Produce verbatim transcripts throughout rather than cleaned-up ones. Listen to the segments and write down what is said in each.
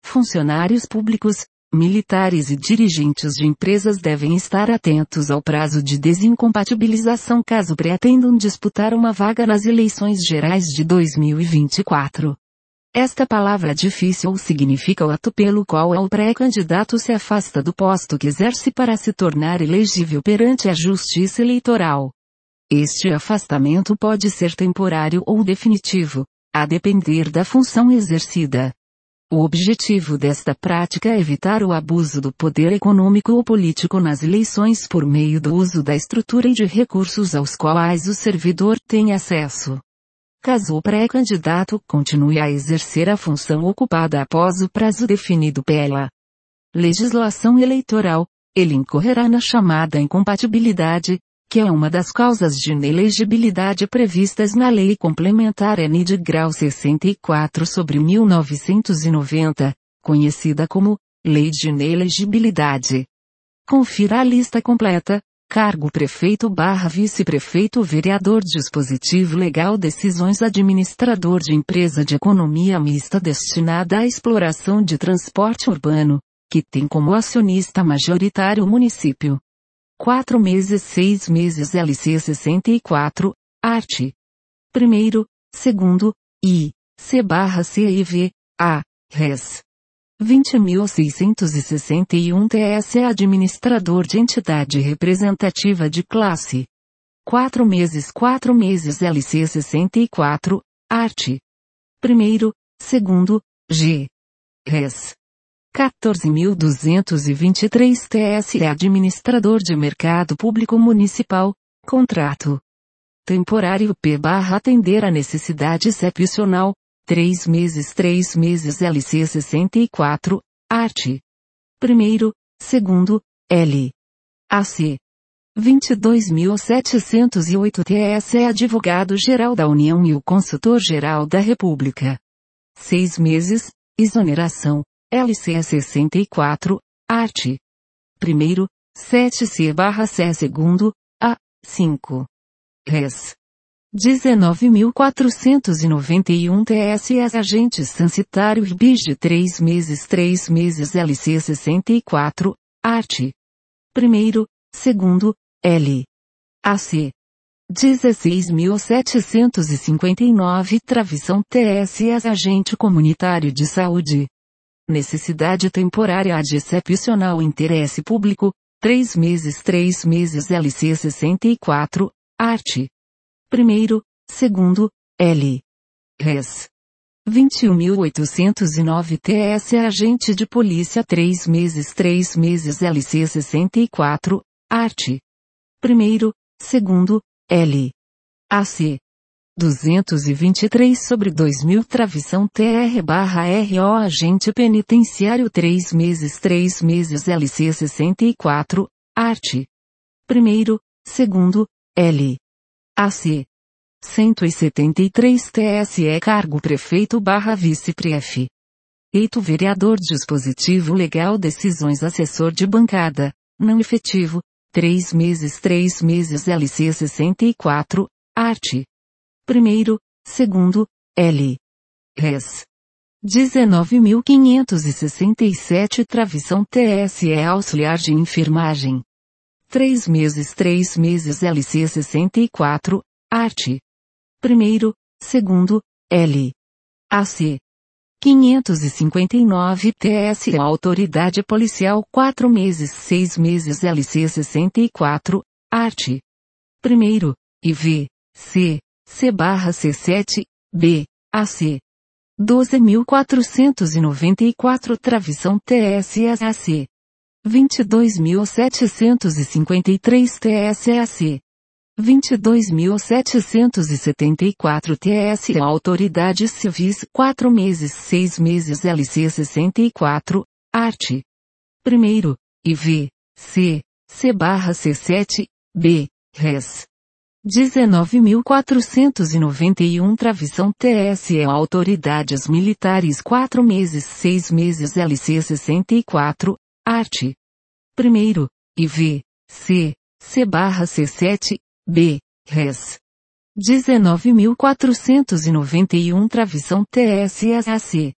Funcionários públicos, militares e dirigentes de empresas devem estar atentos ao prazo de desincompatibilização caso pretendam disputar uma vaga nas eleições gerais de dois mil e vinte e quatro. Esta palavra difícil significa o ato pelo qual o pré-candidato se afasta do posto que exerce para se tornar elegível perante a Justiça Eleitoral. Este afastamento pode ser temporário ou definitivo, a depender da função exercida. O objetivo desta prática é evitar o abuso do poder econômico ou político nas eleições por meio do uso da estrutura e de recursos aos quais o servidor tem acesso. Caso o pré-candidato continue a exercer a função ocupada após o prazo definido pela legislação eleitoral, ele incorrerá na chamada incompatibilidade, que é uma das causas de inelegibilidade previstas na Lei Complementar N de grau sessenta e quatro sobre mil novecentos e noventa, conhecida como Lei de Inelegibilidade. Confira a lista completa: cargo prefeito barra vice-prefeito vereador dispositivo legal decisões administrador de empresa de economia mista destinada à exploração de transporte urbano, que tem como acionista majoritário o município. quatro meses seis meses L C sessenta e quatro, art. Primeiro, segundo, I, C barra C I V, A, Res. vinte mil seiscentos e sessenta e um T S é administrador de entidade representativa de classe. quatro meses quatro meses L C sessenta e quatro, art. Primeiro, segundo, G. Res. quatorze mil duzentos e vinte e três T S é administrador de mercado público municipal, contrato temporário P barra atender a necessidade excepcional, três meses três meses L C sessenta e quatro, art. Primeiro, segundo, L. A C. vinte e dois mil setecentos e oito T S é advogado-geral da União e o consultor-geral da República. seis meses, exoneração. L C sessenta e quatro, art. Primeiro, sete C barra C segundo, A, cinco. Res. dezenove mil quatrocentos e noventa e um T S é agente censitário R B I de três meses três meses L C sessenta e quatro, art. Primeiro, segundo, L. A C. dezesseis mil setecentos e cinquenta e nove Travição T S é agente comunitário de saúde. Necessidade temporária ad excepcional interesse público, três meses três meses L C sessenta e quatro, art. Primeiro, segundo, L. Res. vinte e um mil oitocentos e nove T S é agente de polícia três meses três meses L C sessenta e quatro, art. Primeiro, segundo, L. A C. duzentos e vinte e três sobre dois mil Travição T R barra R O agente penitenciário três meses três meses L C sessenta e quatro, art. Primeiro, segundo, L. A C. cento e setenta e três T S E cargo prefeito barra vice-pref. Eito vereador dispositivo legal decisões assessor de bancada, não efetivo, três meses três meses L C sessenta e quatro, art. Primeiro, segundo, L. Res. dezenove mil quinhentos e sessenta e sete Travição T S E auxiliar de enfermagem. três meses três meses L C sessenta e quatro, art. Primeiro, segundo, L. A C. quinhentos e cinquenta e nove T S E autoridade policial quatro meses seis meses L C sessenta e quatro, art. Primeiro, I V, C. C barra C sete, B, A C. doze mil quatrocentos e noventa e quatro Travição T S E A C. vinte e dois mil setecentos e cinquenta e três T S E A C. vinte e dois mil setecentos e setenta e quatro T S E autoridades civis quatro meses seis meses L C sessenta e quatro, art. Primeiro, I V, C, C barra C sete, B, Res. dezenove mil quatrocentos e noventa e um Travição T S E autoridades militares quatro meses seis meses L C sessenta e quatro, art. Primeiro, I V, C, C barra C sete, B, Res. dezenove mil quatrocentos e noventa e um Travição T S E A C.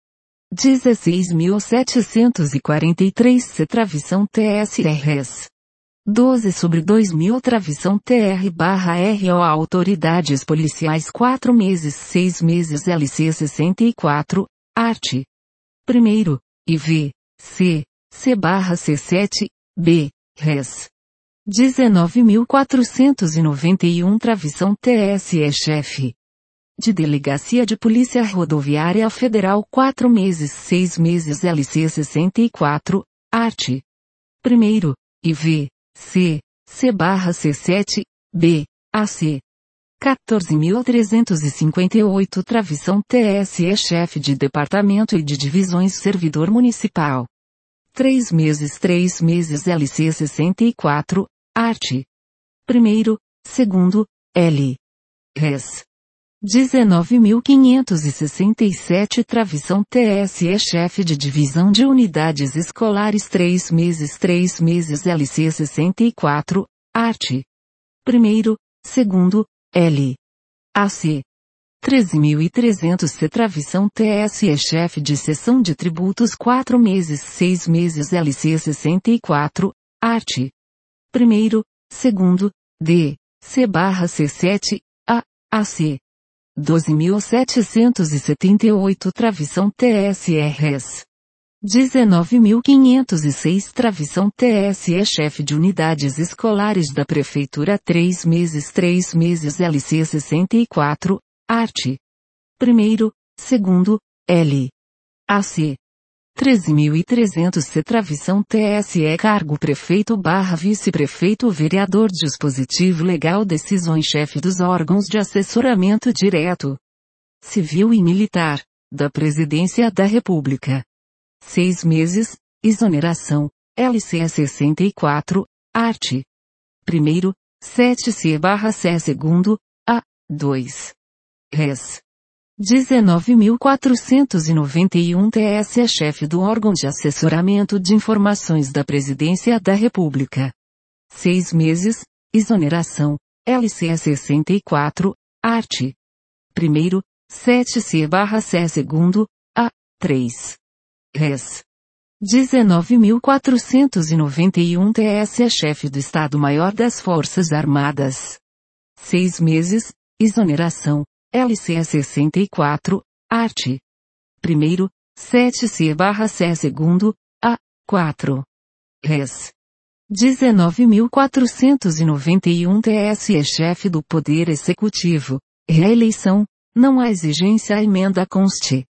dezesseis mil setecentos e quarenta e três C Travição T S R S. doze sobre dois mil Travição T R barra R O Autoridades Policiais quatro meses seis meses L C sessenta e quatro, art. Primeiro, I V, C, C barra C sete, B, Res. dezenove mil quatrocentos e noventa e um Travição T S E Chefe de Delegacia de Polícia Rodoviária Federal quatro meses seis meses L C sessenta e quatro, art. Primeiro, I V, C, C barra C sete, B, A C. quatorze mil trezentos e cinquenta e oito Travição T S E Chefe de Departamento e de Divisões Servidor Municipal. três meses três meses L C sessenta e quatro, art. Primeiro, segundo, L. Res. dezenove mil quinhentos e sessenta e sete Travição T S E Chefe de Divisão de Unidades Escolares três meses três meses L C sessenta e quatro, art. Primeiro, segundo, L. A C. treze mil e trezentos C Travição T S E Chefe de Seção de Tributos quatro meses seis meses L C sessenta e quatro, art. Primeiro, segundo, D. C barra C sete, A, A C. doze mil setecentos e setenta e oito Travição T S R S. dezenove mil quinhentos e seis Travição T S E Chefe de Unidades Escolares da Prefeitura três meses três meses L C sessenta e quatro, art. Primeiro, segundo, L. A C. treze mil e trezentos C Travição T S E Cargo Prefeito barra Vice-Prefeito Vereador Dispositivo Legal Decisões Chefe dos Órgãos de Assessoramento Direto Civil e Militar da Presidência da República. seis meses, exoneração, L C sessenta e quatro, art. Primeiro, sete C barra C segundo, A, dois. Res. dezenove mil quatrocentos e noventa e um T S E Chefe do Órgão de Assessoramento de Informações da Presidência da República. seis meses, exoneração, L C sessenta e quatro, art. Primeiro, sete C barra C segundo, A, três. Res. dezenove mil quatrocentos e noventa e um T S E Chefe do Estado-Maior das Forças Armadas. seis meses, exoneração, L C sessenta e quatro, art. Primeiro, sete C barra C segundo, A, quatro. Res. dezenove mil quatrocentos e noventa e um T S E Chefe do Poder Executivo. Reeleição, não há exigência à emenda conste.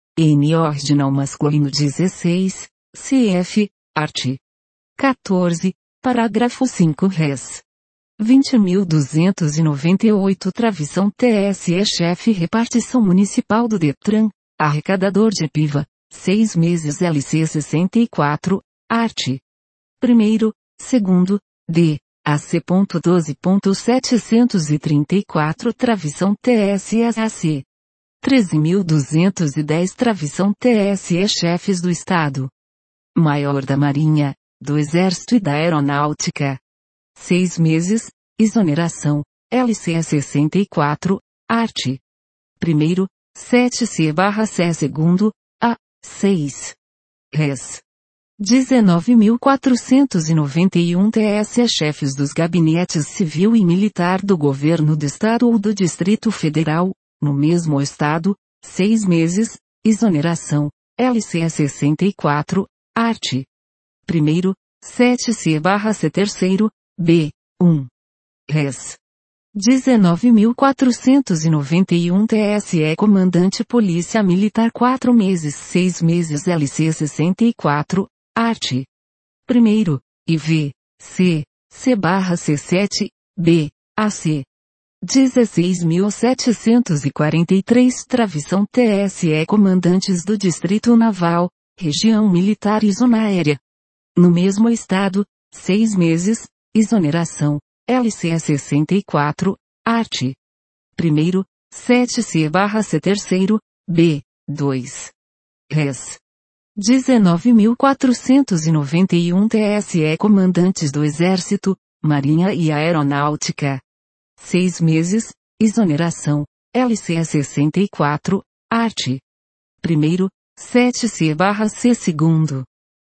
N Ordinal Masculino dezesseis, C F, art. quatorze, parágrafo cinco Res. vinte mil duzentos e noventa e oito Travição T S E Chefe Repartição Municipal do Detran, Arrecadador de P I V A, seis meses L C sessenta e quatro, art. Primeiro, segundo, D, A C doze ponto setecentos e trinta e quatro Travição T S E A C. treze mil duzentos e dez Travição T S E Chefes do Estado Maior da Marinha, do Exército e da Aeronáutica. seis meses, exoneração, L C sessenta e quatro, art. Primeiro, sete C barra C segundo, A, seis. Res. dezenove mil quatrocentos e noventa e um T S E Chefes dos Gabinetes Civil e Militar do Governo do Estado ou do Distrito Federal, no mesmo Estado, seis meses, exoneração, L C sessenta e quatro, art. Primeiro, sete C barra C terceiro, B, um. Res. dezenove mil quatrocentos e noventa e um T S E Comandante Polícia Militar quatro meses seis meses L C sessenta e quatro, art. Primeiro, I V, C, C barra C sete, B, A C. dezesseis mil setecentos e quarenta e três Travição T S E Comandantes do Distrito Naval, Região Militar e Zona Aérea. No mesmo Estado, seis meses, exoneração, L C sessenta e quatro, art. Primeiro, sete C barra C terceiro, B, dois. Res. dezenove mil quatrocentos e noventa e um T S E Comandantes do Exército, Marinha e Aeronáutica. seis meses, exoneração, L C sessenta e quatro, art. Primeiro, sete C barra C segundo.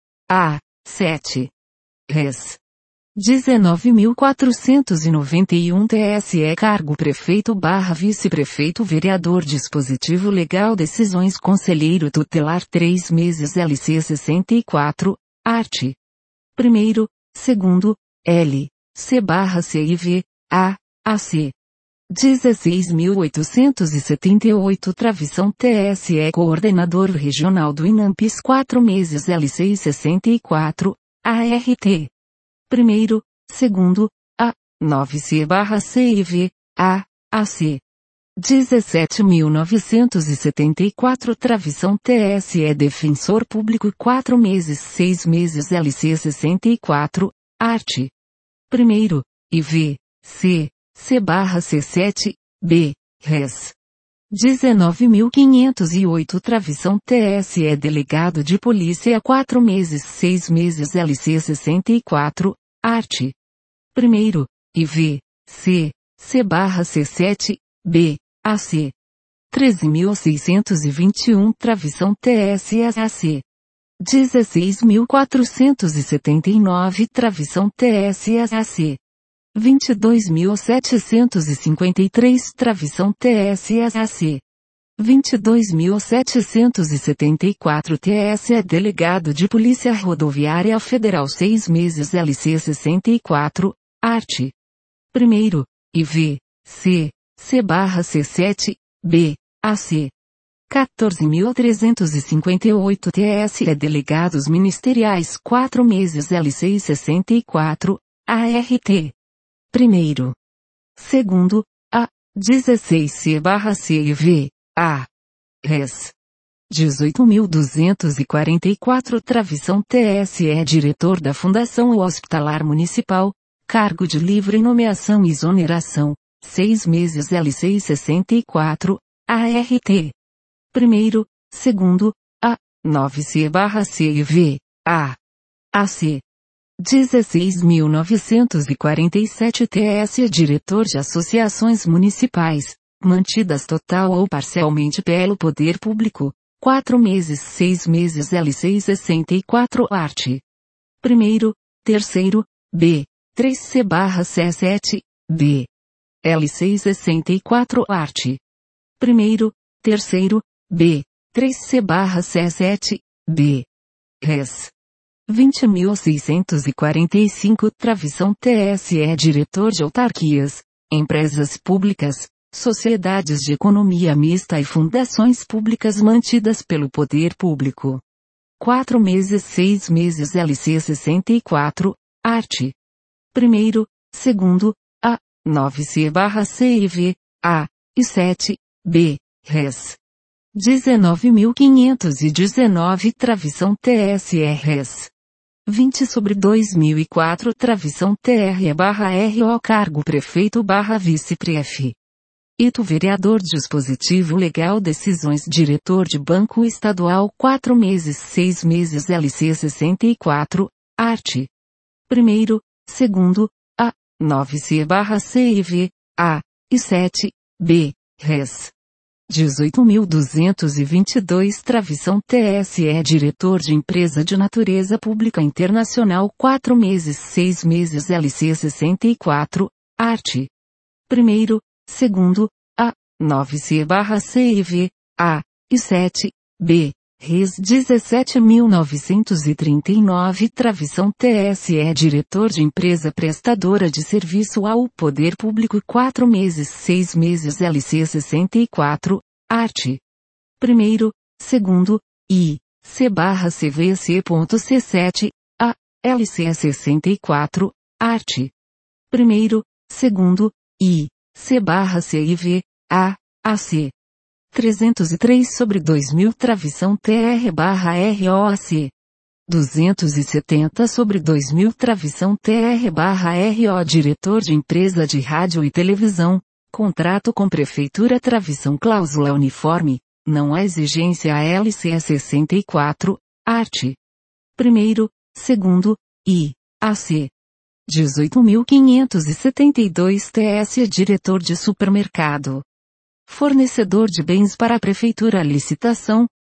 A. sete. Res. dezenove mil quatrocentos e noventa e um T S E Cargo Prefeito barra Vice-Prefeito Vereador Dispositivo Legal Decisões Conselheiro Tutelar três meses L C sessenta e quatro, art. Primeiro, segundo, L. C barra C I V, A, A C. dezesseis mil oitocentos e setenta e oito Travição T S E Coordenador Regional do INAMPES quatro meses L C sessenta e quatro, A R T. Primeiro, segundo, A, nove C barra C I V, A, A C. dezessete mil novecentos e setenta e quatro Travição T S E Defensor Público quatro meses seis meses L C sessenta e quatro, art. Primeiro, I V, C, C barra C sete, B, Res. dezenove mil quinhentos e oito Travição T S E Delegado de Polícia quatro meses seis meses L C sessenta e quatro, art. Primeiro, I V, C, C barra C sete, B, A C. treze mil seiscentos e vinte e um Travição T S E A C. dezesseis mil quatrocentos e setenta e nove Travição T S E A C. vinte e dois mil setecentos e cinquenta e três Travição T S E A C. vinte e dois mil setecentos e setenta e quatro T S E Delegado de Polícia Rodoviária Federal seis meses L C sessenta e quatro, art. Primeiro, I V, C, C barra C sete, B, A C. quatorze mil trezentos e cinquenta e oito T S E Delegados Ministeriais quatro meses L C sessenta e quatro, A R T. Primeiro. Segundo, A, dezesseis C barra C I V, A. Res. dezoito mil duzentos e quarenta e quatro Travição T S E Diretor da Fundação Hospitalar Municipal, cargo de livre nomeação e exoneração, seis meses L C sessenta e quatro, A R T. Primeiro, segundo, A, nove C barra C I V, A. A C. dezesseis mil novecentos e quarenta e sete T S E Diretor de Associações Municipais, mantidas total ou parcialmente pelo Poder Público, quatro meses seis meses L C sessenta e quatro art. Primeiro, terceiro, B, três C barra C sete, B. L C sessenta e quatro art. Primeiro, terceiro, B, três C barra C sete, B. Res. vinte mil seiscentos e quarenta e cinco Travição T S E Diretor de Autarquias, Empresas Públicas, Sociedades de Economia Mista e Fundações Públicas mantidas pelo Poder Público. quatro meses seis meses L C sessenta e quatro, art. Primeiro, segundo, A, nove C barra C I V, A, e sete, B, Res. dezenove mil quinhentos e dezenove Travição T S E Res. vinte sobre dois mil e quatro Travição T R E barra R O Cargo Prefeito barra Vice-Pref. Ito Vereador Dispositivo Legal Decisões Diretor de Banco Estadual quatro meses seis meses L C sessenta e quatro, art. Primeiro, segundo, A, nove C barra C I V, A, e sete, B, Res. dezoito mil duzentos e vinte e dois Travição T S E Diretor de Empresa de Natureza Pública Internacional quatro meses seis meses L C sessenta e quatro, art. Primeiro, segundo, A, nove C barra C I V, A, e sete, B, Res dezessete mil novecentos e trinta e nove Travição T S E Diretor de Empresa Prestadora de Serviço ao Poder Público quatro meses seis meses L C sessenta e quatro, art. Primeiro, segundo, I, C barra C V C ponto C sete, A, L C sessenta e quatro, art. Primeiro, segundo, I, C barra C I V, A, A C. trezentos e três sobre dois mil Travição T R barra R O A C. duzentos e setenta sobre dois mil Travição T R barra R O Diretor de Empresa de Rádio e Televisão, contrato com Prefeitura Travição Cláusula Uniforme, não há exigência a L C sessenta e quatro, art. Primeiro, segundo, I, A C. dezoito mil quinhentos e setenta e dois T S E Diretor de Supermercado. Fornecedor de bens para a Prefeitura licitação,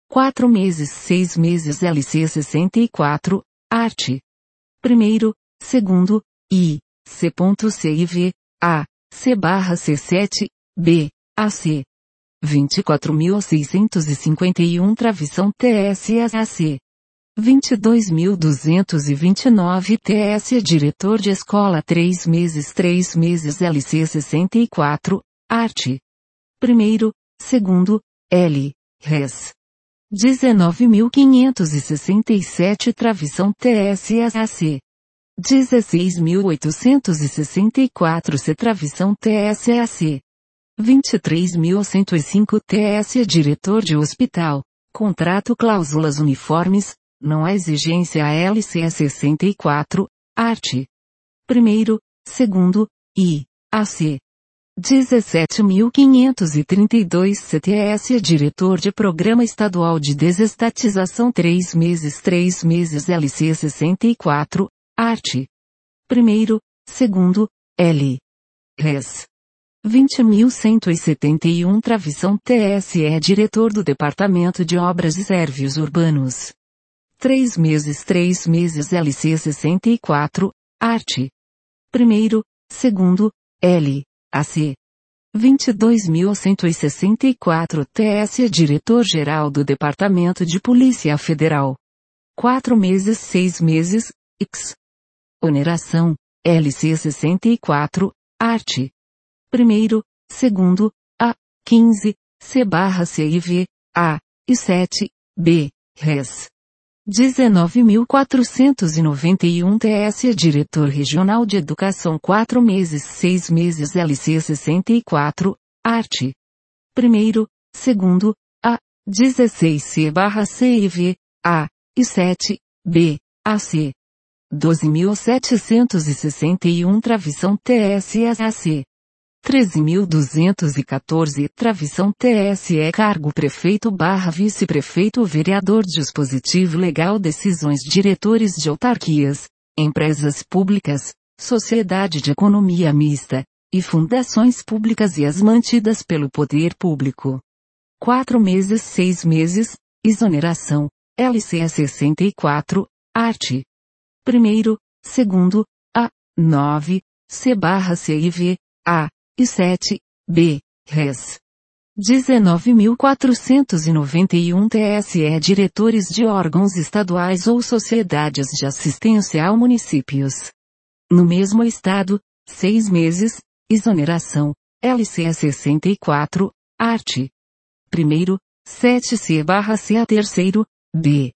quatro meses seis meses L C sessenta e quatro, arte. Primeiro, segundo, I, C.CIV, A, C barra C sete, B, A C. vinte e quatro mil seiscentos e cinquenta e um Travição T S A C. vinte e dois mil duzentos e vinte e nove T S Diretor de Escola três meses três meses L C sessenta e quatro, arte. Primeiro, segundo, L, Res. dezenove mil quinhentos e sessenta e sete Travição T S A C. dezesseis mil oitocentos e sessenta e quatro C Travição T S A C. vinte e três mil cento e cinco T S Diretor de Hospital. Contrato Cláusulas Uniformes. Não há exigência a L C sessenta e quatro, arte. Primeiro, segundo, I, A C. dezessete mil quinhentos e trinta e dois C T S Diretor de Programa Estadual de Desestatização três meses três meses L C sessenta e quatro, arte. Primeiro, segundo, L. Res. vinte mil cento e setenta e um Travição T S E Diretor do Departamento de Obras e Serviços Urbanos. três meses três meses L C sessenta e quatro, arte. Primeiro, segundo, L, A C. vinte e dois mil cento e sessenta e quatro T S Diretor-Geral do Departamento de Polícia Federal. quatro meses seis meses, X. Oneração, L C sessenta e quatro, arte. Primeiro, segundo, A, quinze, C barra C I V, A, e sete, B, Res. dezenove mil quatrocentos e noventa e um T S Diretor Regional de Educação quatro meses seis meses L C sessenta e quatro, arte. Primeiro, segundo, A, dezesseis C barra C I V, A, e sete, B, A C. doze mil setecentos e sessenta e um Travição T S A C. treze mil duzentos e quatorze Travição T S E Cargo Prefeito barra Vice-Prefeito Vereador Dispositivo Legal Decisões Diretores de Autarquias, Empresas Públicas, Sociedade de Economia Mista, e Fundações Públicas e as mantidas pelo Poder Público. quatro meses seis meses, Exoneração, L C sessenta e quatro, arte. Primeiro, segundo, A, nove, C barra C I V, A, e sete, B, Res. dezenove mil quatrocentos e noventa e um T S E Diretores de órgãos estaduais ou sociedades de assistência a municípios. No mesmo estado, seis meses, exoneração, L C sessenta e quatro, arte. Primeiro, sete C barra C A terceiro, B.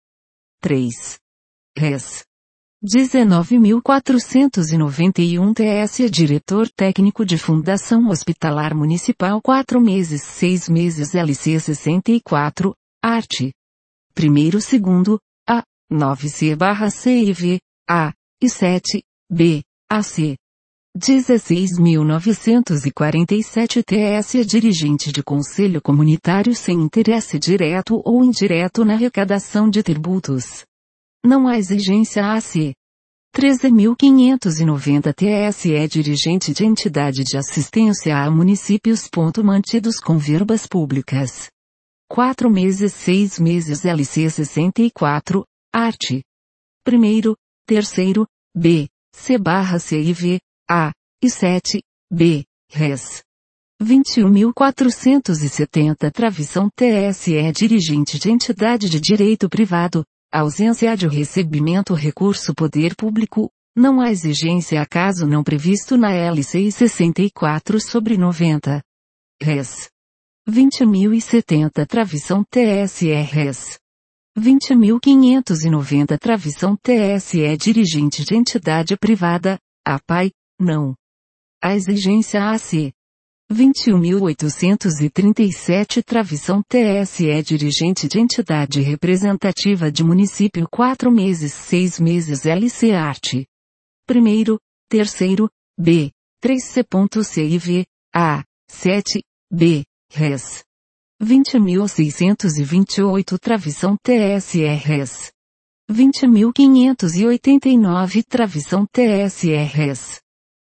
três. Res. dezenove mil quatrocentos e noventa e um T S Diretor Técnico de Fundação Hospitalar Municipal quatro meses seis meses L C sessenta e quatro, arte. Primeiro segundo, A, nove C barra C I V, A, e sete, B, A C. dezesseis mil novecentos e quarenta e sete T S Dirigente de Conselho Comunitário sem interesse direto ou indireto na arrecadação de tributos. Não há exigência A C. treze mil quinhentos e noventa T S E Dirigente de Entidade de Assistência a Municípios. Mantidos com verbas públicas. quatro meses seis meses L C sessenta e quatro, arte. Primeiro, terceiro, B, C barra C I V, A, e sete, B, Res. vinte e um mil quatrocentos e setenta Travição T S E Dirigente de Entidade de Direito Privado. Ausência de recebimento recurso poder público, não há exigência a caso não previsto na L C sessenta e quatro sobre noventa. Res. vinte mil e setenta Travição T S E Res. vinte mil quinhentos e noventa Travição T S E Dirigente de Entidade Privada, A P A I, não. A exigência A C. vinte e um mil oitocentos e trinta e sete Travição T S E Dirigente de Entidade Representativa de Município quatro meses seis meses L C Arte. Primeiro, terceiro, B, três C.C I V, A, sete, B, Res. vinte mil seiscentos e vinte e oito Travição T S E Res. vinte mil quinhentos e oitenta e nove Travição T S E Res.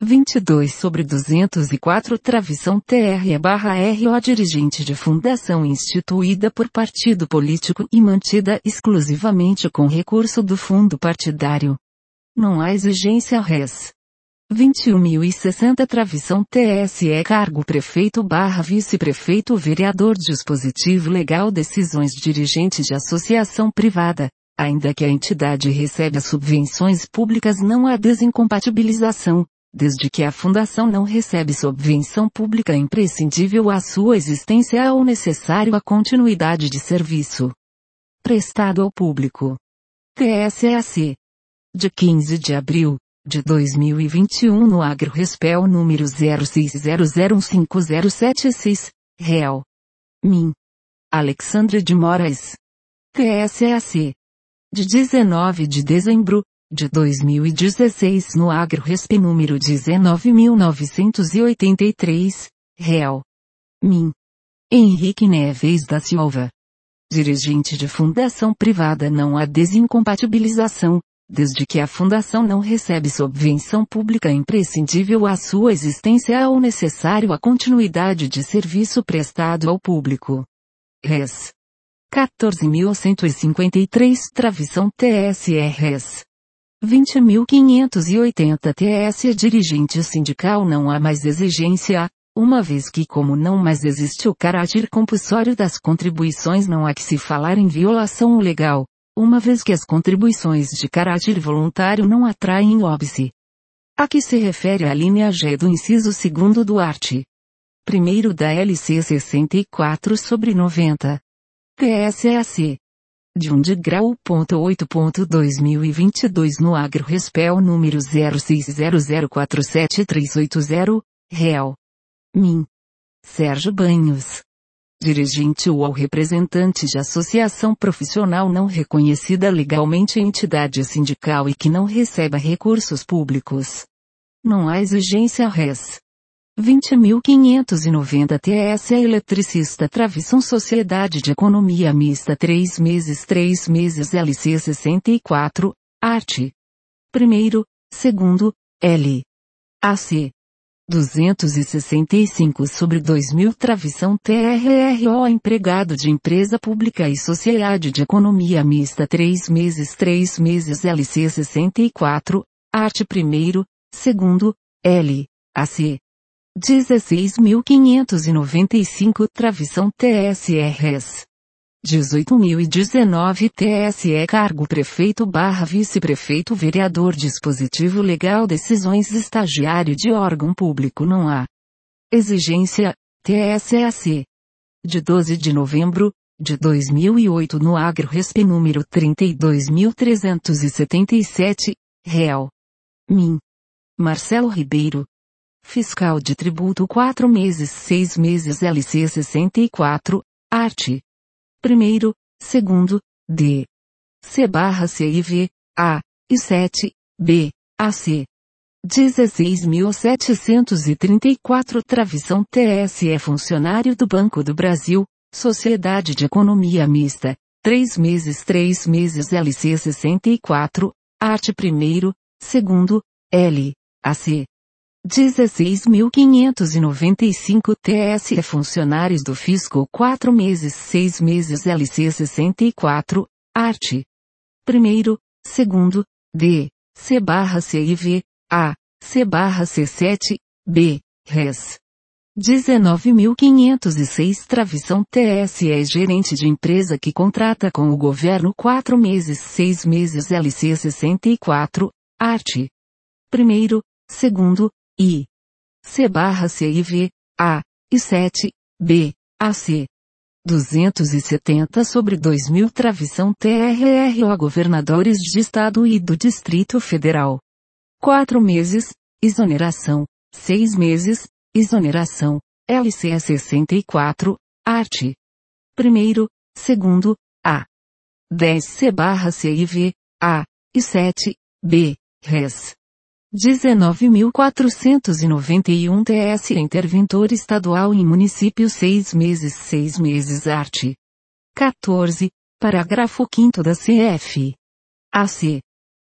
vinte e dois sobre duzentos e quatro Travição T R barra R O dirigente de fundação instituída por partido político e mantida exclusivamente com recurso do fundo partidário. Não há exigência res. vinte e um mil e sessenta Travição T S E cargo prefeito barra vice-prefeito vereador dispositivo legal decisões dirigente de associação privada. Ainda que a entidade receba subvenções públicas não há desincompatibilização. Desde que a fundação não recebe subvenção pública imprescindível à sua existência ou necessário à continuidade de serviço prestado ao público. T S E A C. De quinze de abril de dois mil e vinte e um no AgroRespel número zero seis zero zero um cinco zero sete seis, Real. Min. Alexandre de Moraes. T S E A C. De dezenove de dezembro de dois mil e dezesseis no AgroResp número dezenove mil novecentos e oitenta e três, Real. Min. Henrique Neves da Silva. Dirigente de fundação privada não há desincompatibilização, desde que a fundação não recebe subvenção pública imprescindível à sua existência ou necessário à continuidade de serviço prestado ao público. Res. quatorze mil cento e cinquenta e três Travição T S E Res. vinte mil quinhentos e oitenta T S E dirigente sindical não há mais exigência, uma vez que como não mais existe o caráter compulsório das contribuições não há que se falar em violação legal, uma vez que as contribuições de caráter voluntário não atraem óbice. A que se refere a linha G do inciso segundo do art. primeiro da L C sessenta e quatro sobre noventa. T S E A C. De um de grau ponto oito ponto dois mil e vinte e dois no AgroRespel número zero seis zero zero quatro sete três oito zero, Real. Min. Sérgio Banhos. Dirigente ou representante de associação profissional não reconhecida legalmente entidade sindical e que não receba recursos públicos. Não há exigência res. vinte mil quinhentos e noventa T S E eletricista Travição Sociedade de Economia Mista três meses três meses L C sessenta e quatro, art. primeiro, segundo, L. A C. duzentos e sessenta e cinco sobre dois mil Travição T R R O empregado de empresa pública e sociedade de economia mista três meses três meses L C sessenta e quatro, art. primeiro, segundo, L. A C. dezesseis mil quinhentos e noventa e cinco Travição T S E Res. dezoito mil e dezenove T S E cargo prefeito barra vice-prefeito vereador dispositivo legal decisões estagiário de órgão público não há exigência, T S E A C. De doze de novembro de dois mil e oito no AgroResp número trinta e dois mil trezentos e setenta e sete, Real. Min. Marcelo Ribeiro. Fiscal de tributo quatro meses seis meses L C sessenta e quatro, art. primeiro, segundo, D. C barra C I V, A, e sete, B, A C. dezesseis mil setecentos e trinta e quatro Travição T S E funcionário do Banco do Brasil, Sociedade de Economia Mista, três meses três meses L C sessenta e quatro, art. primeiro, segundo, L, A C. dezesseis mil quinhentos e noventa e cinco T S E funcionários do Fisco quatro meses seis meses L C sessenta e quatro, art. primeiro, segundo, D, C barra C I V, A, C barra C sete, B, Res. dezenove mil quinhentos e seis Travição T S E gerente de empresa que contrata com o governo quatro meses seis meses L C sessenta e quatro, art. primeiro, segundo, I. C barra C I V, A, e sete, B, A C. duzentos e setenta sobre dois mil Travição T R R O governadores de estado e do Distrito Federal. quatro meses, exoneração, seis meses, exoneração, L C sessenta e quatro, art. primeiro, segundo, A. dez C barra C I V, A, e sete, B, Res. dezenove mil quatrocentos e noventa e um T S interventor estadual em município seis meses seis meses art. quatorze, parágrafo quinto da C F. A C.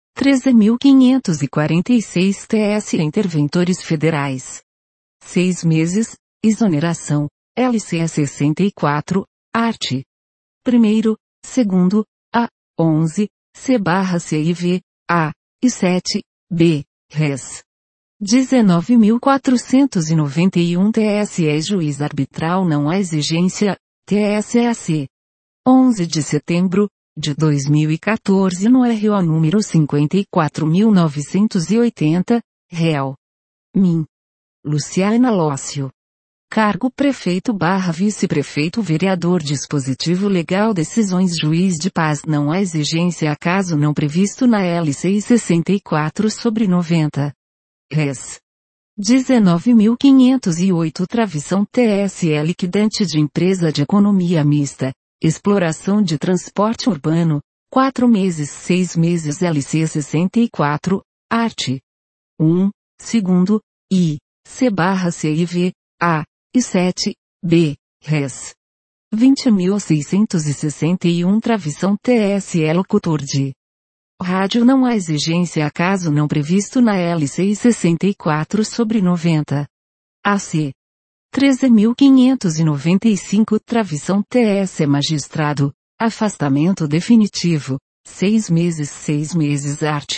treze mil quinhentos e quarenta e seis T S E Interventores Federais. seis meses, exoneração, L C sessenta e quatro, art. primeiro, segundo, A, onze, C barra C I V, A, e sete, B, res. dezenove mil quatrocentos e noventa e um T S E Juiz Arbitral não há exigência, T S E A C. onze de setembro, de dois mil e quatorze no R O número cinquenta e quatro mil novecentos e oitenta, réu. Min. Luciana Lócio. Cargo prefeito barra vice-prefeito vereador dispositivo legal decisões juiz de paz não há exigência acaso não previsto na L C sessenta e quatro sobre noventa. Res. dezenove mil quinhentos e oito Travição T S E liquidante de empresa de economia mista, exploração de transporte urbano, quatro meses seis meses L C sessenta e quatro, art. um, segundo, I, C barra C I V, A, e sete, B, res. vinte mil seiscentos e sessenta e um Travição T S E locutor de rádio não há exigência acaso não previsto na L C sessenta e quatro sobre noventa. A C. treze mil quinhentos e noventa e cinco Travição T S E magistrado, afastamento definitivo, seis meses seis meses art.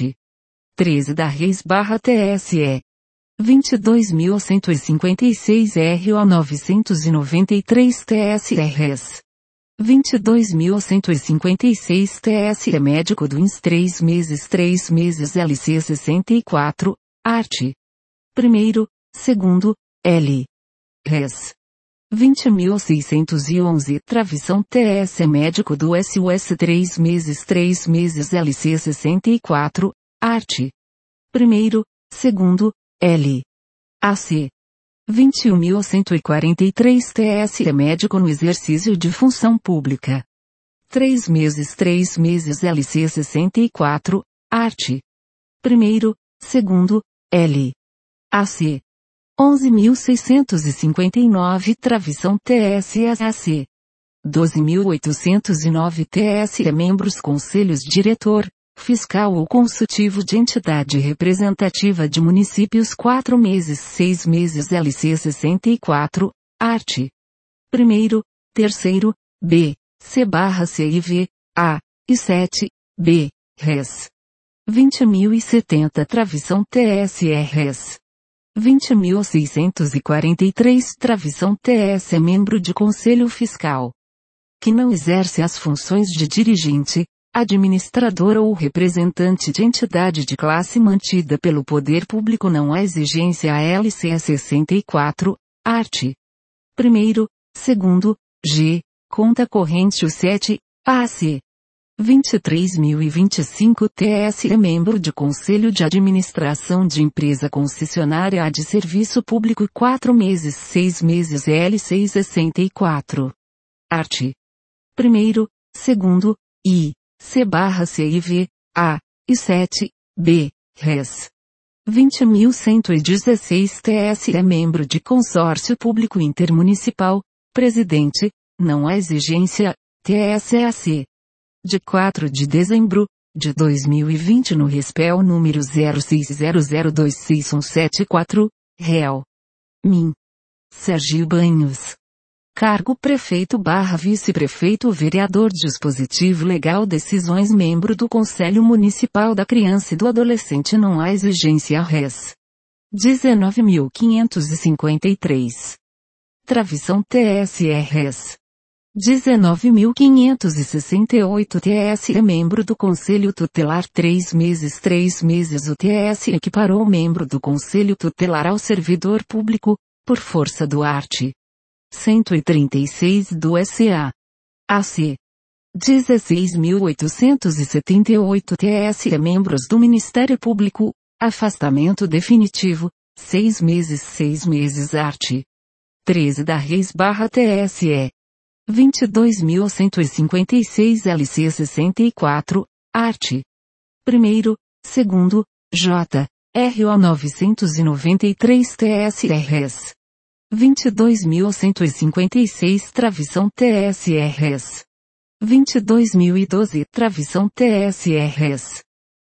treze da Reis barra T S E. vinte e dois mil cento e cinquenta e seis R O novecentos e noventa e três T S E res. vinte e dois mil cento e cinquenta e seis T S E médico do I N S três meses três meses L C sessenta e quatro, art. primeiro, segundo, L. Res. vinte mil seiscentos e onze Travição T S E médico do S U S três meses três meses L C sessenta e quatro, art. primeiro, segundo, L. A C. vinte e um mil cento e quarenta e três T S E médico no exercício de função pública. três meses três meses L C sessenta e quatro, art. primeiro, segundo, L. A C. onze mil seiscentos e cinquenta e nove Travição T S E A C. doze mil oitocentos e nove T S E membros conselhos diretor, fiscal ou consultivo de entidade representativa de municípios quatro meses seis meses L C sessenta e quatro, art. primeiro, terceiro, B, C barra C I V, A, e sete, B, res. vinte mil e setenta Travição T S E res. vinte mil seiscentos e quarenta e três Travição T S E membro de conselho fiscal. Que não exerce as funções de dirigente, administrador ou representante de entidade de classe mantida pelo poder público não há exigência a L C sessenta e quatro, art. primeiro, segundo, G, conta corrente o sete, A C. vinte e três mil e vinte e cinco T S E membro de conselho de administração de empresa concessionária de serviço público quatro meses seis meses L C sessenta e quatro. Art. primeiro, segundo, I, C barra C I V, A, e sete, B, res. vinte mil cento e dezesseis T S E membro de consórcio público intermunicipal, presidente, não há exigência, T S E A C. De quatro de dezembro, de dois mil e vinte no Respel número zero seis zero zero dois seis um sete quatro, réu. Min. Sergio Banhos. Cargo prefeito barra vice-prefeito vereador dispositivo legal decisões membro do Conselho Municipal da Criança e do Adolescente não há exigência res. dezenove mil quinhentos e cinquenta e três. Travição T S E res. dezenove mil quinhentos e sessenta e oito T S E membro do Conselho Tutelar três meses três meses o T S E equiparou membro do Conselho Tutelar ao servidor público, por força do art. cento e trinta e seis do S A. A C. dezesseis mil oitocentos e setenta e oito T S E membros do Ministério Público, afastamento definitivo, seis meses seis meses art. treze da Reis barra T S E. vinte e dois mil cento e cinquenta e seis L C sessenta e quatro, art. primeiro, segundo, J, R O novecentos e noventa e três T S E res. vinte e dois mil cento e cinquenta e seis Travição T S E res. vinte e dois mil e doze Travição T S E res.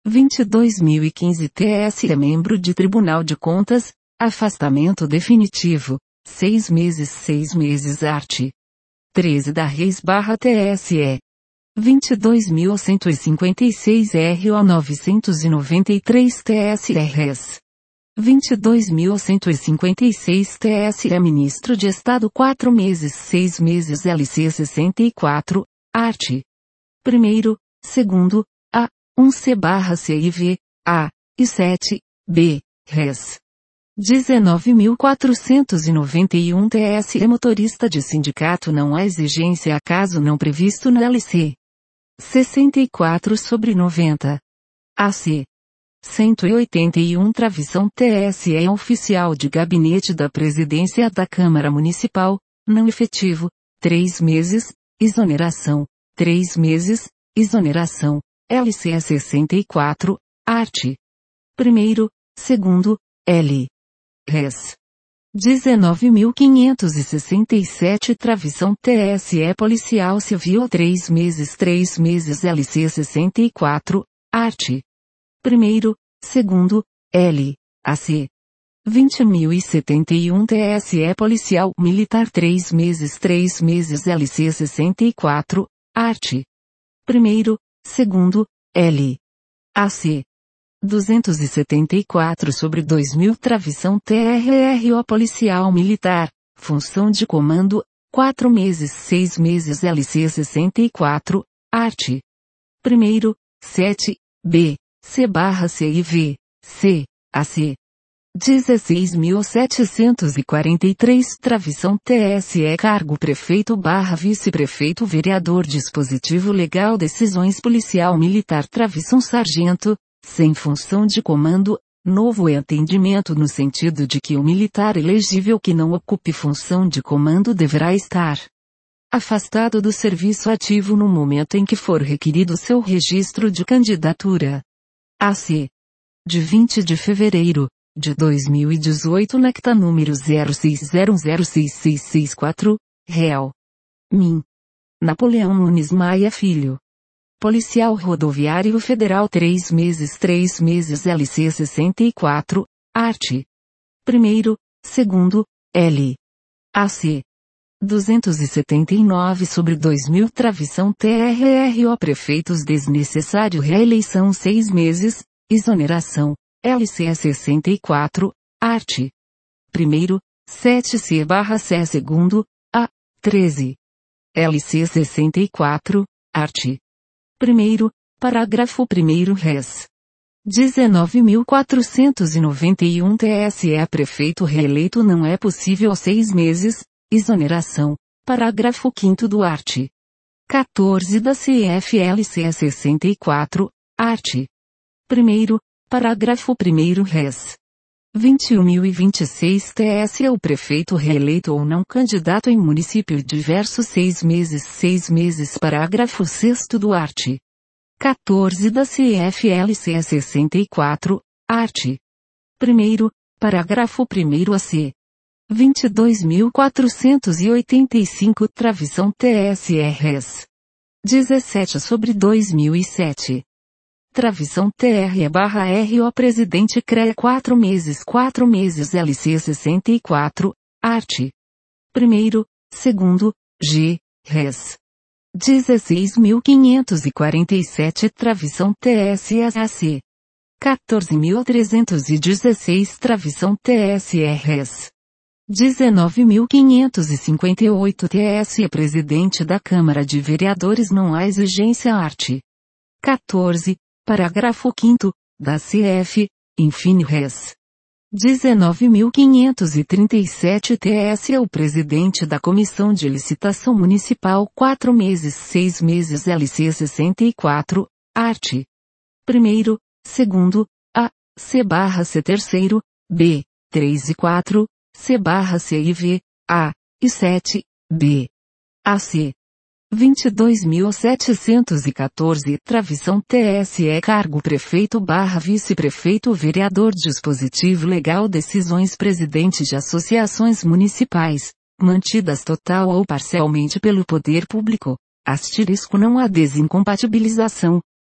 vinte e dois mil e quinze T S E membro de Tribunal de Contas, afastamento definitivo, seis meses seis meses arte. treze da Reis barra T S E. vinte e dois mil cento e cinquenta e seis R O novecentos e noventa e três T S E Res. vinte e dois mil cento e cinquenta e seis T S E Ministro de Estado quatro meses seis meses L C sessenta e quatro, arte. Primeiro, segundo, A, um C barra C I V, A, e sete, B, Res. dezenove mil quatrocentos e noventa e um T S E Motorista de sindicato não há exigência a caso não previsto na L C. sessenta e quatro sobre noventa. A C. cento e oitenta e um Travição T S E oficial de gabinete da Presidência da Câmara Municipal, não efetivo, três meses, exoneração, três meses, exoneração, L C sessenta e quatro, arte. Primeiro, segundo, L. Res. dezenove mil quinhentos e sessenta e sete Travição T S E Policial Civil três meses três meses L C sessenta e quatro, arte. Primeiro, segundo, L, A C. vinte mil e setenta e um T S E Policial Militar três meses três meses L C sessenta e quatro, arte. Primeiro, segundo, L, A C. duzentos e setenta e quatro sobre dois mil Travição T R R O Policial Militar, função de comando, quatro meses seis meses L C sessenta e quatro, arte. Primeiro, sete, B, C barra C I V, C, A C. dezesseis mil setecentos e quarenta e três Travição T S E Cargo Prefeito barra Vice-Prefeito Vereador Dispositivo Legal Decisões Policial Militar Travição Sargento, sem função de comando, novo entendimento no sentido de que o militar elegível que não ocupe função de comando deverá estar afastado do serviço ativo no momento em que for requerido seu registro de candidatura. A C. De vinte de fevereiro de dois mil e dezoito N A C T A número zero seis zero um zero seis seis seis quatro, réu. Min. Napoleão Nunes Maia Filho. Policial Rodoviário Federal três meses três meses L C sessenta e quatro, arte. Primeiro, segundo, L. A C. duzentos e setenta e nove sobre dois mil Travição T R R O Prefeitos desnecessário reeleição seis meses, exoneração, L C sessenta e quatro, arte. Primeiro, sete C barra C segundo, A, treze. L C sessenta e quatro, arte. Primeiro, parágrafo primeiro Res. dezenove mil quatrocentos e noventa e um T S E Prefeito reeleito não é possível seis meses, exoneração, parágrafo quinto do art. quatorze da C F L C sessenta e quatro, art. Primeiro, parágrafo primeiro Res. vinte e um mil e vinte e seis T S E o prefeito reeleito ou não candidato em município diverso seis meses seis meses parágrafo sexto do art. quatorze da C F L C sessenta e quatro, art. Primeiro, parágrafo primeiro A C. vinte e dois mil quatrocentos e oitenta e cinco Travição T S E Res. dezessete sobre dois mil e sete. Travição T R E barra R O Presidente C R E A quatro meses quatro meses L C sessenta e quatro, art. Primeiro, segundo, G, Res. dezesseis mil quinhentos e quarenta e sete Travição T S E A C. quatorze mil trezentos e dezesseis Travição T S E Res. dezenove mil quinhentos e cinquenta e oito T S E Presidente da Câmara de Vereadores não há exigência art. quatorze, parágrafo quinto, da C F, infine Res. dezenove mil quinhentos e trinta e sete T S E o Presidente da Comissão de Licitação Municipal quatro meses seis meses L C sessenta e quatro, art. Primeiro, segundo, A, C barra C terceiro, B, três e quatro, C barra C I V, A, e sete, B. A C. vinte e dois mil setecentos e quatorze Travição T S E Cargo Prefeito barra Vice-Prefeito Vereador Dispositivo Legal Decisões Presidente de Associações Municipais, mantidas total ou parcialmente pelo Poder Público, asterisco não há desincompatibilização,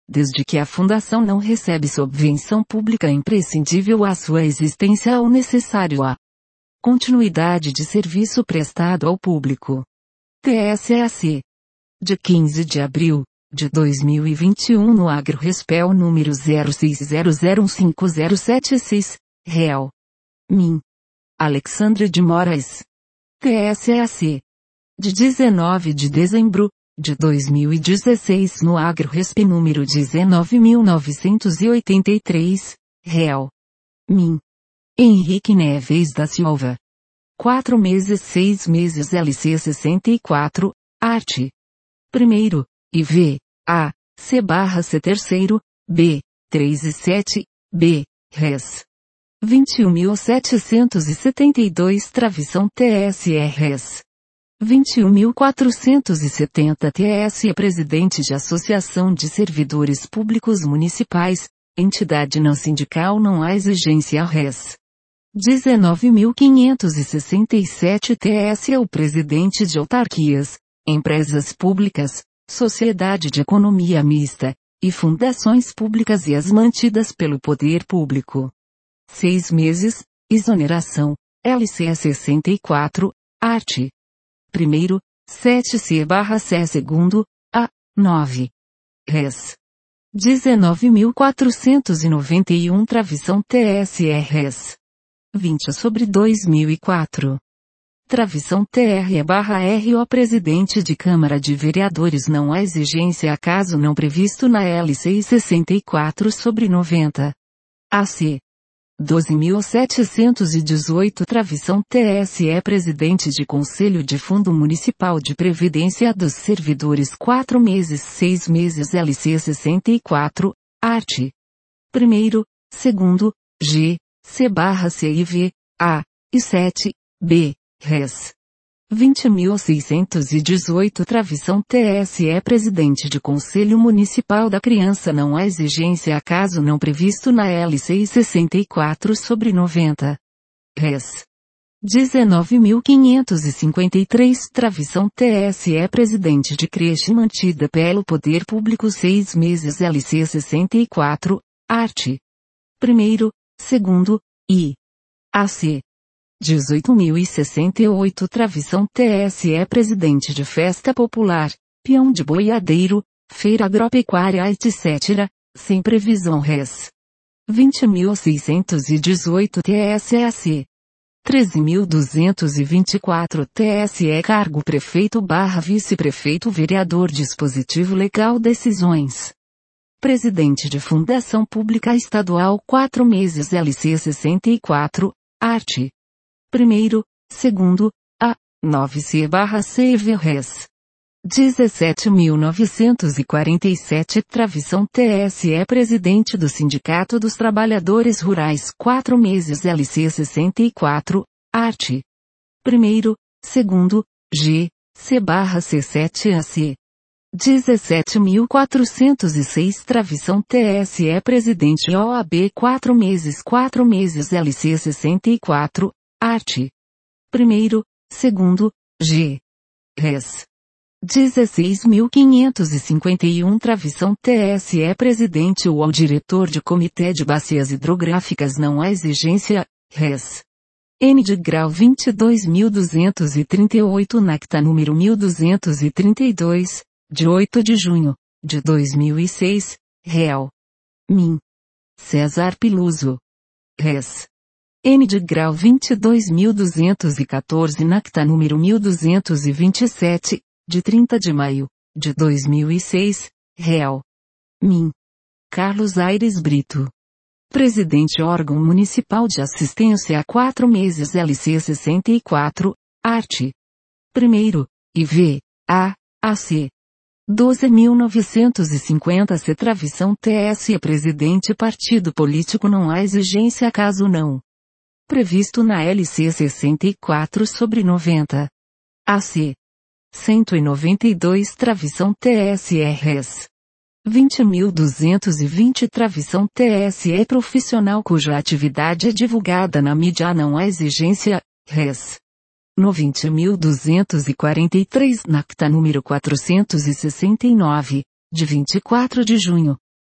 desde que a fundação não recebe subvenção pública imprescindível à sua existência ou necessário à continuidade de serviço prestado ao público. T S E A C. De quinze de abril de dois mil e vinte e um no AgroRespel número zero seis zero zero um cinco zero sete seis, Real. Min. Alexandre de Moraes. T S E A C. De dezenove de dezembro de dois mil e dezesseis no AgroResp número dezenove mil novecentos e oitenta e três, Real. Min. Henrique Neves da Silva. quatro meses seis meses L C sessenta e quatro, Arte. Primeiro, I V, A, C barra C terceiro, B, três e sete, B, Res. vinte e um mil setecentos e setenta e dois Travição T S E Res. vinte e um mil quatrocentos e setenta T S E Presidente de Associação de Servidores Públicos Municipais, entidade não sindical não há exigência Res. dezenove mil quinhentos e sessenta e sete T S E o Presidente de Autarquias, Empresas Públicas, Sociedade de Economia Mista, e Fundações Públicas e as mantidas pelo Poder Público. Seis meses, exoneração, L C sessenta e quatro, Arte. Primeiro, sete C barra C segundo, A, nove. Res. dezenove mil quatrocentos e noventa e um Travição T S E Res. vinte sobre dois mil e quatro. Travição T R E barra R O Presidente de Câmara de Vereadores não há exigência a caso não previsto na L C sessenta e quatro sobre noventa. A C. doze mil setecentos e dezoito Travição T S E Presidente de Conselho de Fundo Municipal de Previdência dos Servidores quatro meses seis meses L C sessenta e quatro, Arte. Primeiro, segundo, G, C barra C I V, A, e sete, B, Res. vinte mil seiscentos e dezoito Travição T S E Presidente de Conselho Municipal da Criança não há exigência a caso não previsto na L C sessenta e quatro sobre noventa. Res. dezenove mil quinhentos e cinquenta e três Travição T S E Presidente de Creche mantida pelo Poder Público seis meses L C sessenta e quatro, Arte. Primeiro, segundo, I. A C. dezoito mil e sessenta e oito Travição T S E Presidente de Festa Popular, Peão de Boiadeiro, Feira Agropecuária etcétera, sem previsão Res. vinte mil seiscentos e dezoito T S E A C. treze mil duzentos e vinte e quatro T S E Cargo Prefeito barra Vice-Prefeito Vereador Dispositivo Legal Decisões. Presidente de Fundação Pública Estadual quatro meses L C sessenta e quatro, Arte. Primeiro, segundo, A, nove C barra C I V Res. dezessete mil novecentos e quarenta e sete Travição T S E Presidente do Sindicato dos Trabalhadores Rurais quatro meses L C sessenta e quatro, Arte. Primeiro, segundo, G, C barra C sete A C. dezessete mil quatrocentos e seis Travição T S E Presidente O A B quatro meses quatro meses L C sessenta e quatro, Arte. Primeiro, segundo, G. Res. dezesseis mil quinhentos e cinquenta e um Travição T S E Presidente ou ao Diretor de Comitê de Bacias Hidrográficas não há exigência, Res. N de grau vinte e dois mil duzentos e trinta e oito Nacta número mil duzentos e trinta e dois, de oito de junho, de dois mil e seis, Real. Min. César Piluso. Res. N de grau vinte e dois mil duzentos e quatorze Nacta número mil duzentos e vinte e sete, de trinta de maio, de dois mil e seis, Real. Min. Carlos Aires Brito. Presidente órgão municipal de assistência há quatro meses L C sessenta e quatro, Arte. Primeiro, I V, A, A C. doze mil novecentos e cinquenta C Travição T S E Presidente Partido Político não há exigência caso não previsto na L C sessenta e quatro sobre noventa. A C. cento e noventa e dois Travição T S E Res. vinte mil duzentos e vinte Travição T S E Profissional cuja atividade é divulgada na mídia não há exigência, Res. noventa mil duzentos e quarenta e três Nacta número quatrocentos e sessenta e nove, de vinte e quatro de junho,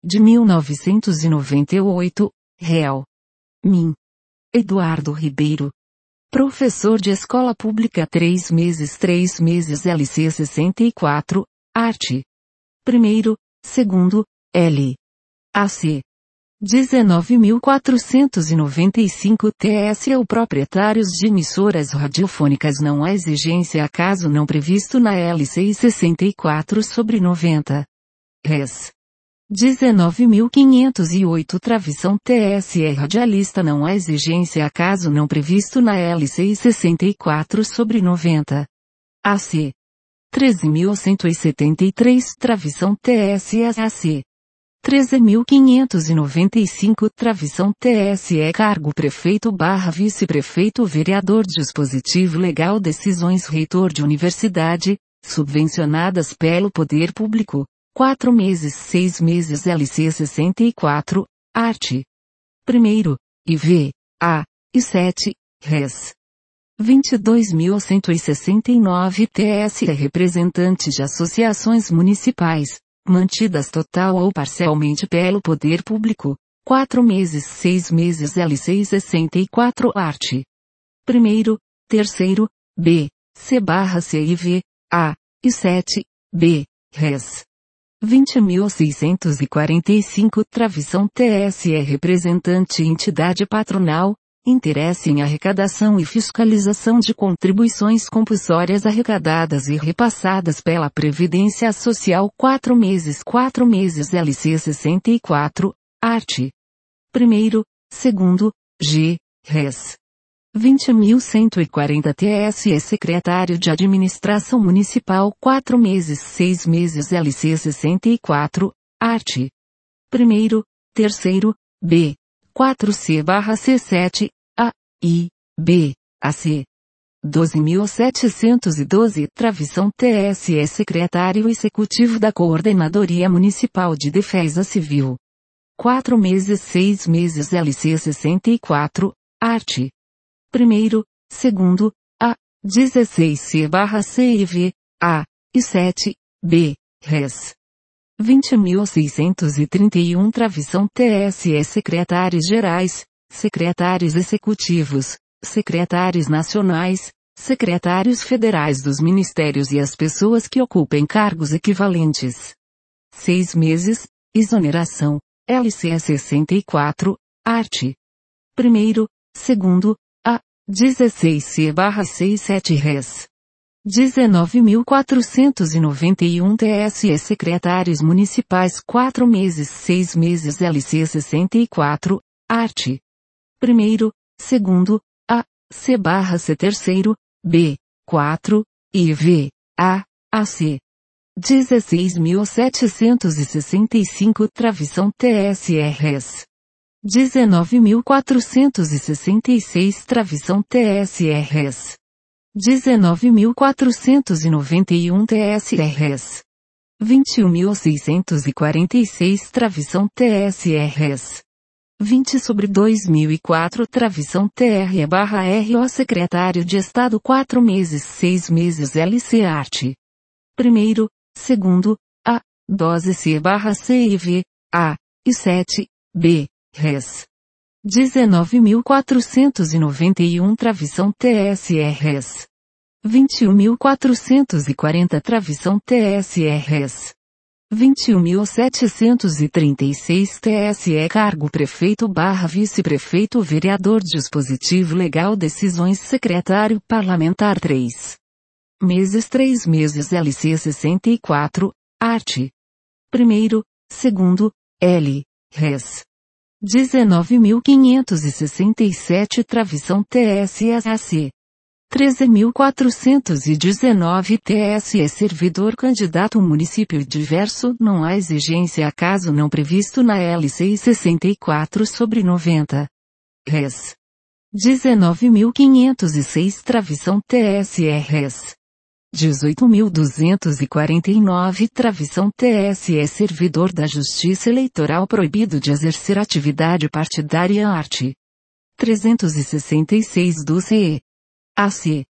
de mil novecentos e noventa e oito, réu. Mim. Eduardo Ribeiro. Professor de escola pública três meses três meses L C sessenta e quatro, arte. Primeiro, segundo, L. A C. dezenove mil quatrocentos e noventa e cinco T S ou proprietários de emissoras radiofônicas não há exigência caso não previsto na L C sessenta e quatro sobre noventa. Res. dezenove mil quinhentos e oito Travição T S E radialista não há exigência caso não previsto na L C sessenta e quatro sobre noventa. A C. treze mil cento e setenta e três Travição T S E A C. treze mil quinhentos e noventa e cinco Travição T S E Cargo Prefeito barra Vice-Prefeito Vereador Dispositivo Legal Decisões Reitor de Universidade, subvencionadas pelo Poder Público, quatro meses seis meses L C sessenta e quatro, arte. Primeiro, I V, A, e sete, Res. vinte e dois mil cento e sessenta e nove T S E Representantes de Associações Municipais, mantidas total ou parcialmente pelo Poder Público, quatro meses seis meses L C sessenta e quatro arte. Primeiro, terceiro, B, C barra C I V, A, e sete, B, Res. vinte mil seiscentos e quarenta e cinco Travição T S E Representante Entidade Patronal, interesse em arrecadação e fiscalização de contribuições compulsórias arrecadadas e repassadas pela Previdência Social quatro meses quatro meses L C sessenta e quatro, arte. Primeiro, segundo, G, Res. vinte mil cento e quarenta T S E Secretário de Administração Municipal quatro meses seis meses L C sessenta e quatro, arte. Primeiro, terceiro, B, quatro C barra C sete, A, I, B, A C. doze mil setecentos e doze Travição T S E Secretário Executivo da Coordenadoria Municipal de Defesa Civil. quatro meses seis meses L C sessenta e quatro, arte. Primeiro, segundo, A, dezesseis C barra C I V, A, e sete, B, Res. vinte mil seiscentos e trinta e um Travição T S E Secretários Gerais, Secretários Executivos, Secretários Nacionais, Secretários Federais dos Ministérios e as pessoas que ocupem cargos equivalentes. Seis meses, exoneração, L C sessenta e quatro, arte. Primeiro, segundo, A, dezesseis C barra C e sete Res. dezenove mil quatrocentos e noventa e um T S E Secretários Municipais quatro meses seis meses L C sessenta e quatro, arte. Primeiro, segundo, A, C barra C terceiro, B, quatro, I V, A, A C. dezesseis mil setecentos e sessenta e cinco Travição T S E Res. dezenove mil quatrocentos e sessenta e seis Travição T S E Res. dezenove mil quatrocentos e noventa e um T S E Res. vinte e um mil seiscentos e quarenta e seis Travição T S E Res. vinte sobre dois mil e quatro Travição T R barra R O Secretário de Estado quatro meses seis meses L C Arte. Primeiro, segundo, A, dose C barra C I V, A, e sete, B, Res. dezenove mil quatrocentos e noventa e um Travição T S E Res. vinte e um mil quatrocentos e quarenta Travição T S E Res. vinte e um mil setecentos e trinta e seis T S E Cargo Prefeito barra Vice-Prefeito Vereador Dispositivo Legal Decisões Secretário Parlamentar três meses três meses L C sessenta e quatro, arte. Primeiro, segundo, L, Res. dezenove mil quinhentos e sessenta e sete Travição T S E A C. treze mil quatrocentos e dezenove T S E Servidor Candidato Município Diverso não há exigência caso não previsto na L C sessenta e quatro sobre noventa. Res. dezenove mil quinhentos e seis Travição T S E Res. dezoito mil duzentos e quarenta e nove Travição T S E Servidor da Justiça Eleitoral proibido de exercer atividade partidária arte. trezentos e sessenta e seis do C E. A C.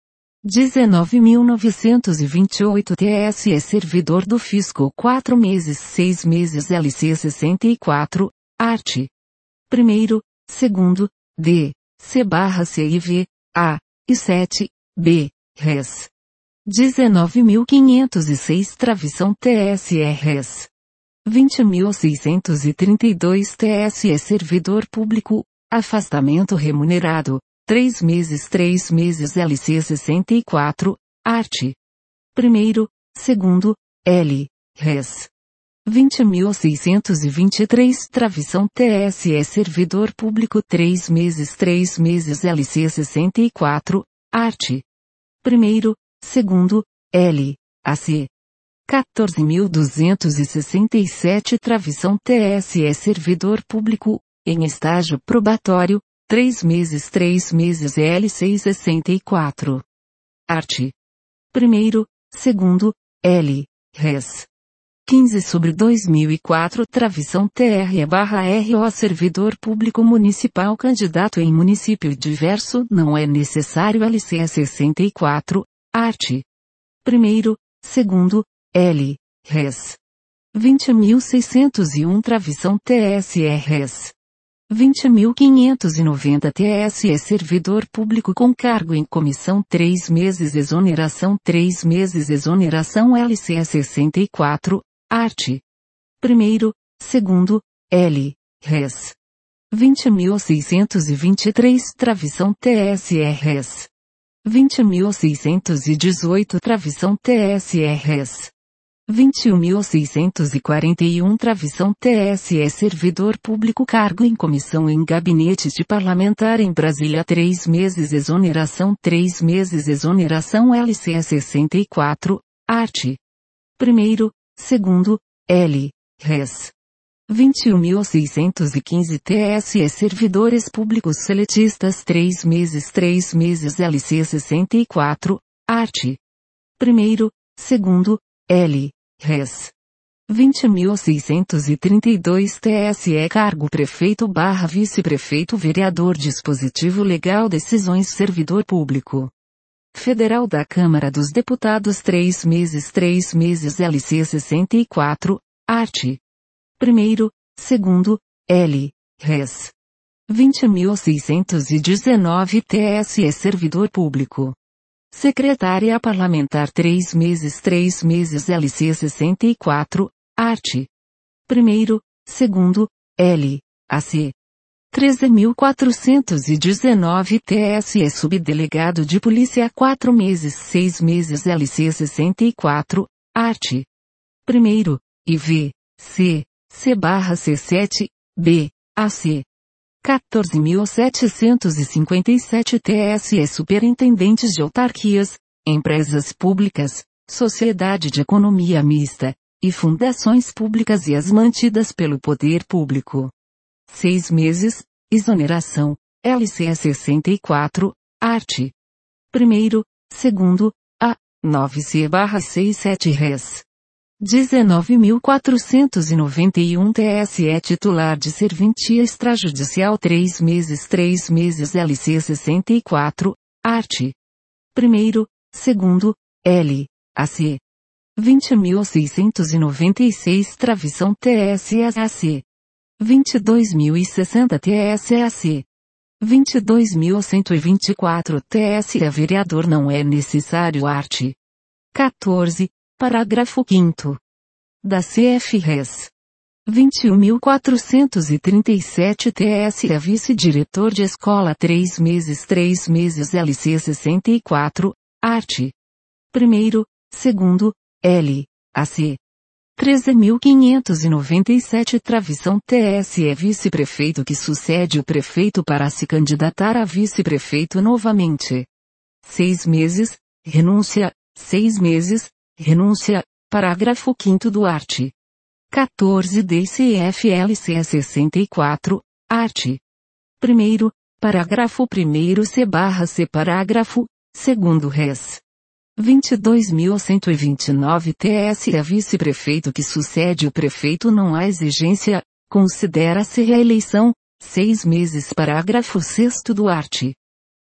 dezenove mil novecentos e vinte e oito T S E servidor do fisco quatro meses seis meses L C sessenta e quatro, art. Primeiro, segundo, D, C barra C I V, A, e sete, B, res. dezenove mil quinhentos e seis Travição T S E res. vinte mil seiscentos e trinta e dois T S E servidor público, afastamento remunerado, três meses três meses L C sessenta e quatro, art. Primeiro, segundo, L, res. vinte mil seiscentos e vinte e três Travição T S E servidor público três meses três meses L C sessenta e quatro, art. Primeiro, segundo, L, A C. quatorze mil duzentos e sessenta e sete Travição T S E servidor público, em estágio probatório, três meses três meses L C sessenta e quatro. Art. Primeiro, segundo, L, res. quinze sobre dois mil e quatro Travição T R E barra R O servidor público municipal candidato em município diverso não é necessário L C sessenta e quatro, art. Primeiro, segundo, L, res. vinte mil seiscentos e um Travição T S E res. vinte mil quinhentos e noventa T S E servidor público com cargo em comissão três meses exoneração três meses exoneração L C sessenta e quatro, art. Primeiro, segundo, L, res. vinte mil seiscentos e vinte e três Travição T S E res. vinte mil seiscentos e dezoito Travição T S E res. vinte e um mil seiscentos e quarenta e um Travição T S E servidor público cargo em comissão em gabinete de parlamentar em Brasília três meses exoneração três meses exoneração L C sessenta e quatro, art. Primeiro, segundo, L, res. vinte e um mil seiscentos e quinze T S E servidores públicos seletistas três meses três meses L C sessenta e quatro, art. Primeiro, segundo, L, res. vinte mil seiscentos e trinta e dois T S E cargo prefeito barra vice-prefeito vereador dispositivo legal decisões servidor público federal da Câmara dos Deputados três meses três meses L C sessenta e quatro, art. Primeiro, segundo, L, res. vinte mil seiscentos e dezenove T S E servidor público secretária parlamentar três meses três meses L C sessenta e quatro, art. Primeiro, segundo, L, A C. treze mil quatrocentos e dezenove T S E subdelegado de polícia quatro meses seis meses L C sessenta e quatro, art. Primeiro, I V, C, C barra C sete, B, A C. quatorze mil setecentos e cinquenta e sete T S E superintendentes de autarquias, empresas públicas, sociedade de economia mista, e fundações públicas e as mantidas pelo poder público. Seis meses, exoneração, L C sessenta e quatro, art. Primeiro, segundo, A, nove C barra sessenta e sete res. dezenove mil quatrocentos e noventa e um T S E titular de serventia extrajudicial três meses três meses L C sessenta e quatro, art. Primeiro, segundo, L, A C. vinte mil seiscentos e noventa e seis Travição T S E A C. vinte e dois mil e sessenta T S E A C. vinte e dois mil cento e vinte e quatro T S E vereador não é necessário art. quatorze, parágrafo quinto. Da C F res. vinte e um mil quatrocentos e trinta e sete T S E vice-diretor de escola três meses três meses L C sessenta e quatro, art. Primeiro, segundo, L, A C. treze mil quinhentos e noventa e sete Travição T S E vice-prefeito que sucede o prefeito para se candidatar a vice-prefeito novamente. Seis meses, renúncia, seis meses, renúncia, parágrafo quinto do art. quatorze D C F L C sessenta e quatro, art. Primeiro, parágrafo primeiro C barra C parágrafo, segundo res. vinte e dois mil cento e vinte e nove T S E vice-prefeito que sucede o prefeito não há exigência, considera-se reeleição, seis meses parágrafo sexto do art.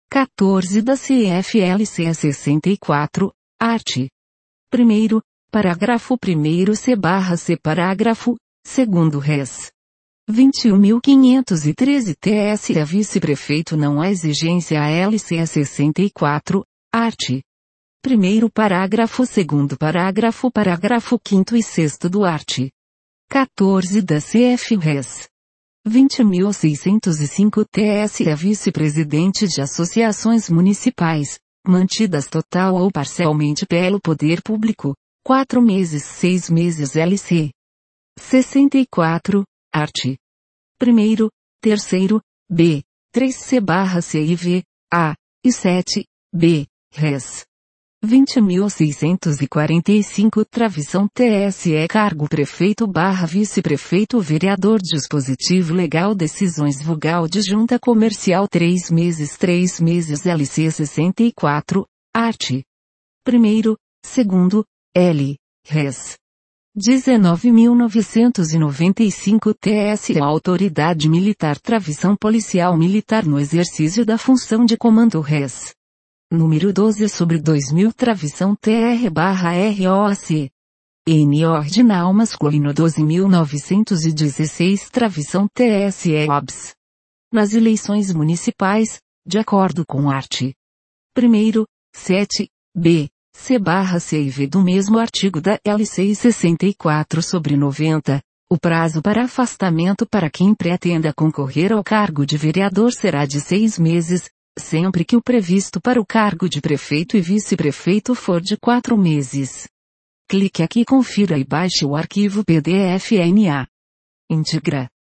quatorze da C F L C sessenta e quatro, art. Primeiro, parágrafo primeiro C barra C parágrafo, segundo res. vinte e um mil quinhentos e treze T S A vice-prefeito não há exigência a L C sessenta e quatro, art. Primeiro parágrafo segundo parágrafo parágrafo quinto e sexto do art. quatorze da C F res. vinte mil seiscentos e cinco T S A vice-presidente de associações municipais, mantidas total ou parcialmente pelo poder público, quatro meses seis meses L C. sessenta e quatro, art. Primeiro, terceiro, B, três C barra C I V, A, e sete, B, res. vinte mil seiscentos e quarenta e cinco Travição T S E Cargo Prefeito barra Vice-Prefeito Vereador Dispositivo Legal Decisões Vogal de Junta Comercial três meses três meses L C sessenta e quatro, art. Primeiro, segundo, L, res. dezenove mil novecentos e noventa e cinco T S A Autoridade Militar Travição Policial Militar no exercício da função de comando res. Número doze sobre dois mil Travição T R barra R O A C. N Ordinal Masculino doze mil novecentos e dezesseis Travição T S E O B S. Nas eleições municipais, de acordo com art. Primeiro, sete, B, C barra C I V do mesmo artigo da L C sessenta e quatro sobre noventa, o prazo para afastamento para quem pretenda concorrer ao cargo de vereador será de seis meses, sempre que o previsto para o cargo de prefeito e vice-prefeito for de quatro meses. Clique aqui e confira e baixe o arquivo P D F N A íntegra.